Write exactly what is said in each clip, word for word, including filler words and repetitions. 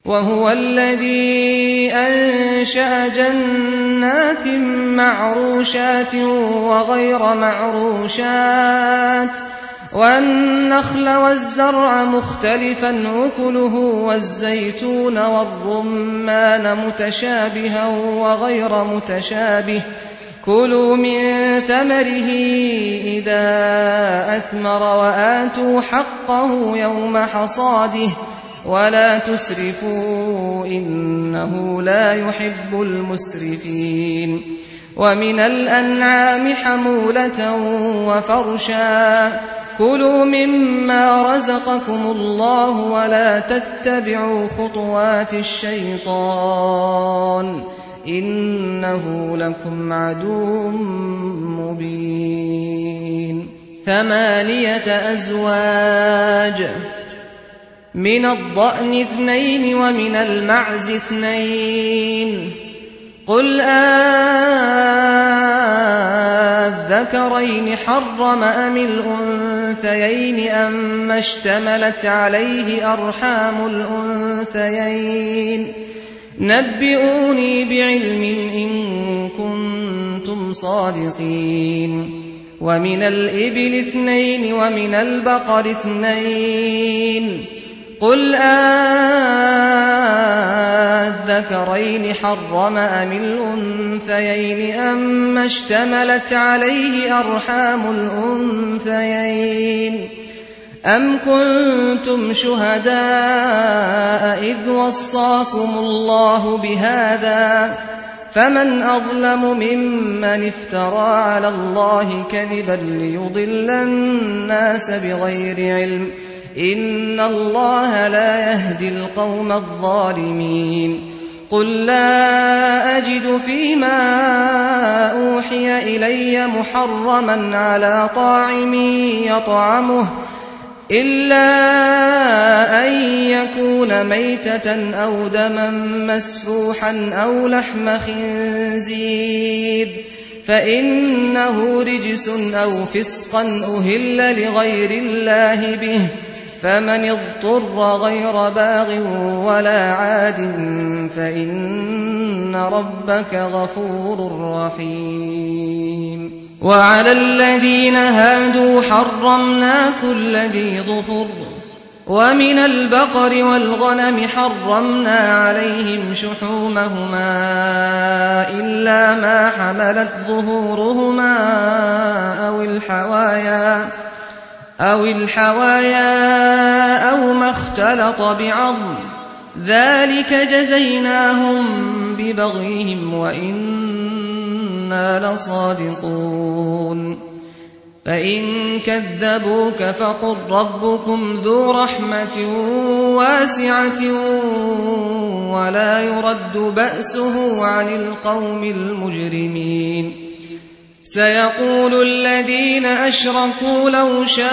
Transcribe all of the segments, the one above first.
وهو الذي أنشأ جنات معروشات وغير معروشات والنخل والزرع مختلفا أكله والزيتون والرمان متشابها وغير متشابه كلوا من ثمره إذا أثمر وآتوا حقه يوم حصاده ولا تسرفوا إنه لا يحب المسرفين ومن الأنعام حمولة وفرشا كلوا مما رزقكم الله ولا تتبعوا خطوات الشيطان إنه لكم عدو مبين ثمانية أزواج من الضأن اثنين ومن المعز اثنين قل أذكرين حرم أم الأنثيين أما اشتملت عليه أرحام الأنثيين نبئوني بعلم إن كنتم صادقين ومن الإبل اثنين ومن البقر اثنين قل أذكرين حرم أم الأنثيين أما اشتملت عليه أرحام الأنثيين أم كنتم شهداء إذ وصاكم الله بهذا فمن أظلم ممن افترى على الله كذبا ليضل الناس بغير علم إن الله لا يهدي القوم الظالمين قل لا أجد فيما أوحي إلي محرما على طاعم يطعمه إلا أن يكون ميتة أو دما مسفوحا أو لحم خنزير فإنه رجس أو فسقا أهل لغير الله به فمن اضطر غير باغ ولا عاد فإن ربك غفور رحيم وعلى الذين هادوا حرمنا كل ذي ظفر ومن البقر والغنم حرمنا عليهم شحومهما إلا ما حملت ظهورهما أو الحوايا أو الحوايا أو ما اختلط بعظم ذلك جزيناهم ببغيهم وإنا لصادقون فإن كذبوك فقل ربكم ذو رحمة واسعة ولا يرد بأسه عن القوم المجرمين سيقول الذين أشركوا لو شاء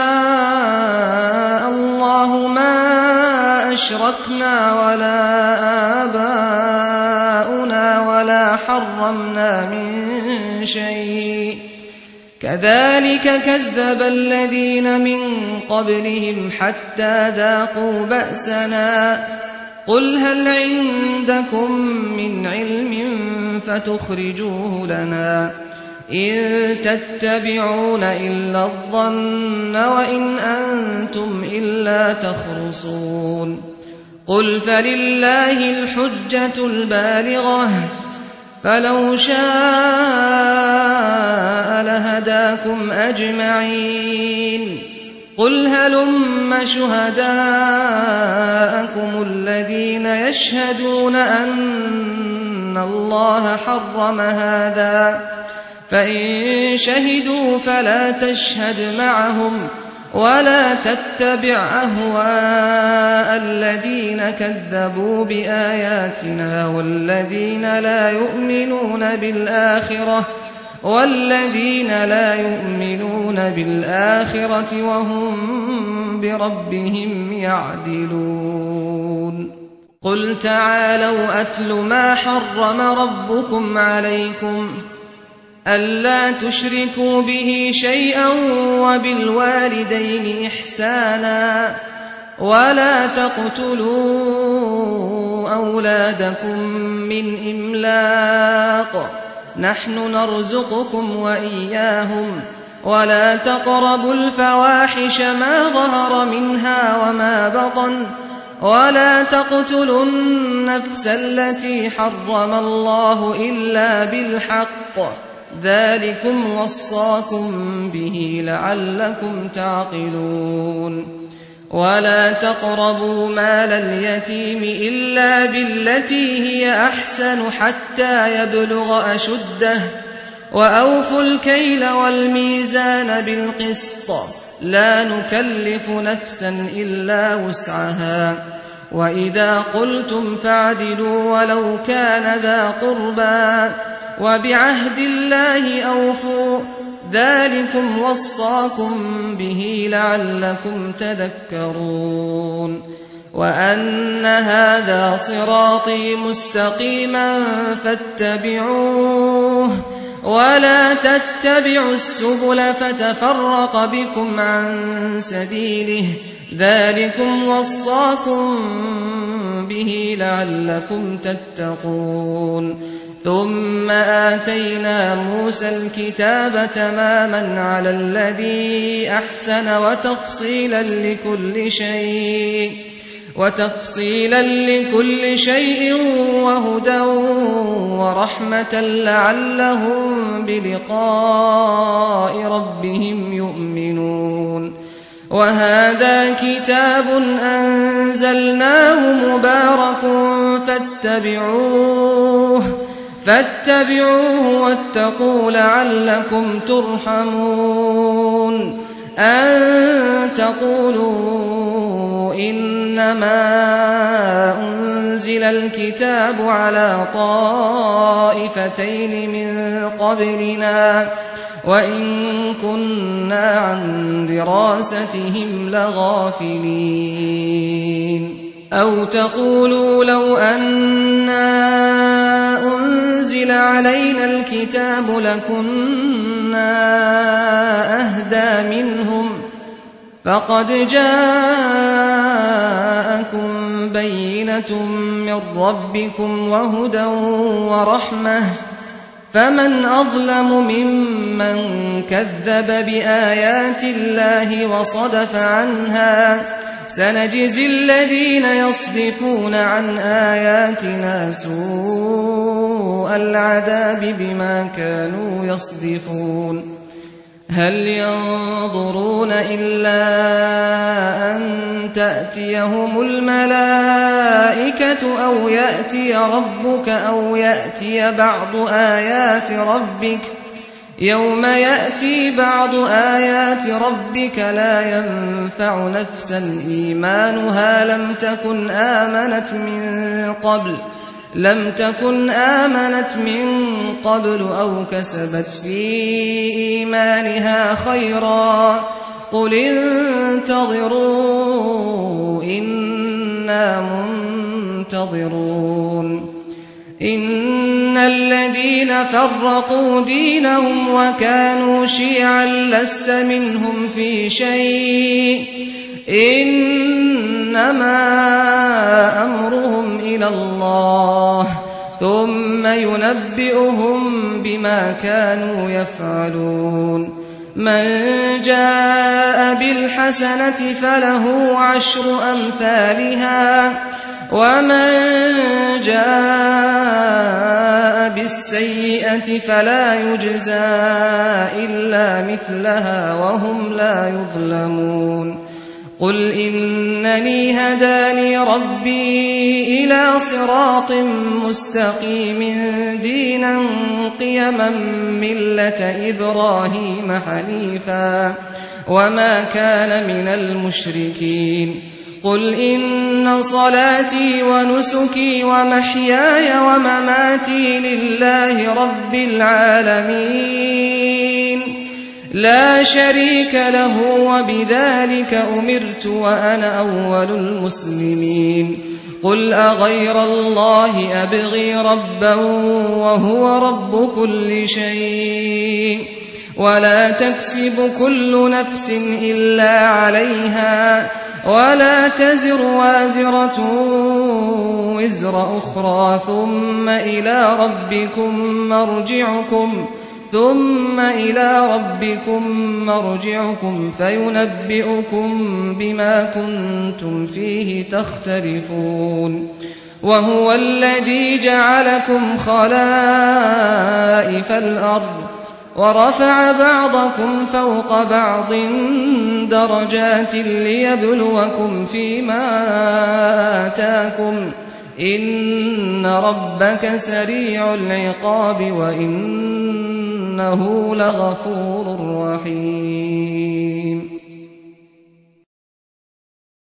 الله ما أشركنا ولا آباؤنا ولا حرمنا من شيء كذلك كذب الذين من قبلهم حتى ذاقوا بأسنا قل هل عندكم من علم فتخرجوه لنا إن تتبعون إلا الظن وإن أنتم إلا تخرصون قل فلله الحجة البالغة فلو شاء لهداكم أجمعين قل هلم شهداءكم الذين يشهدون أن الله حرم هذا فإن شهدوا فلا تشهد معهم ولا تتبع أهواء الذين كذبوا بآياتنا والذين لا يؤمنون بالآخرة والذين لا يؤمنون بالآخرة وهم بربهم يعدلون قل تعالوا أتل ما حرم ربكم عليكم ألا تشركوا به شيئا وبالوالدين إحسانا ولا تقتلوا أولادكم من إملاق نحن نرزقكم وإياهم ولا تقربوا الفواحش ما ظهر منها وما بطن ولا تقتلوا النفس التي حرم الله إلا بالحق ذلكم وصاكم به لعلكم تعقلون ولا تقربوا مال اليتيم إلا بالتي هي أحسن حتى يبلغ أشده وأوفوا الكيل والميزان بالقسط لا نكلف نفسا إلا وسعها وإذا قلتم فاعدلوا ولو كان ذا قربى وبعهد الله أوفوا ذلكم وصاكم به لعلكم تذكرون وأن هذا صراطي مستقيما فاتبعوه ولا تتبعوا السبل فتفرق بكم عن سبيله ذلكم وصاكم به لعلكم تتقون ثم آتينا موسى الكتاب تماما على الذي أحسن وتفصيلا لكل شيء وتفصيلا لكل شيء وهدى ورحمة لعلهم بلقاء ربهم يؤمنون وهذا كتاب أنزلناه مبارك فاتبعوه فاتبعوه واتقوا لعلكم ترحمون أن تقولوا إنما أنزل الكتاب على طائفتين من قبلنا وإن كنا عن دراستهم لغافلين أو تقولوا لو أنا أنزل علينا الكتاب لكنا أهدى منهم فقد جاءكم بينة من ربكم وهدى ورحمة فمن أظلم ممن كذب بآيات الله وصدف عنها سنجزي الذين يصدفون عن آياتنا سوء العذاب بما كانوا يصدفون هل ينظرون إلا أن تأتيهم الملائكة أو يأتي ربك أو يأتي بعض آيات ربك يوم يأتي بعض آيات ربك لا ينفع نفسا إيمانها لم تكن آمنت من قبل لم تكن آمنت من قبل أو كسبت في إيمانها خيرا قل انتظروا إنا منتظرون إن الذين فرقوا دينهم وكانوا شيعا لست منهم في شيء إنما أمرهم إلى الله ثم ينبئهم بما كانوا يفعلون من جاء بالحسنة فله عشر أمثالها ومن جاء بالسيئة فلا يجزى إلا مثلها وهم لا يظلمون قل إنني هداني ربي إلى صراط مستقيم دينا قيما ملة إبراهيم حنيفا وما كان من المشركين قل إن صلاتي ونسكي ومحياي ومماتي لله رب العالمين لا شريك له وبذلك أمرت وأنا أول المسلمين قل أغير الله أبغي ربا وهو رب كل شيء ولا تكسب كل نفس إلا عليها ولا تزر وازرة وزر أخرى ثم إلى ربكم مرجعكم ثم إلى ربكم مرجعكم فينبئكم بما كنتم فيه تختلفون وهو الذي جعلكم خلائف الأرض ورفع بعضكم فوق بعض درجات ليبلوكم فيما آتاكم إن ربك سريع العقاب وإنه لغفور رحيم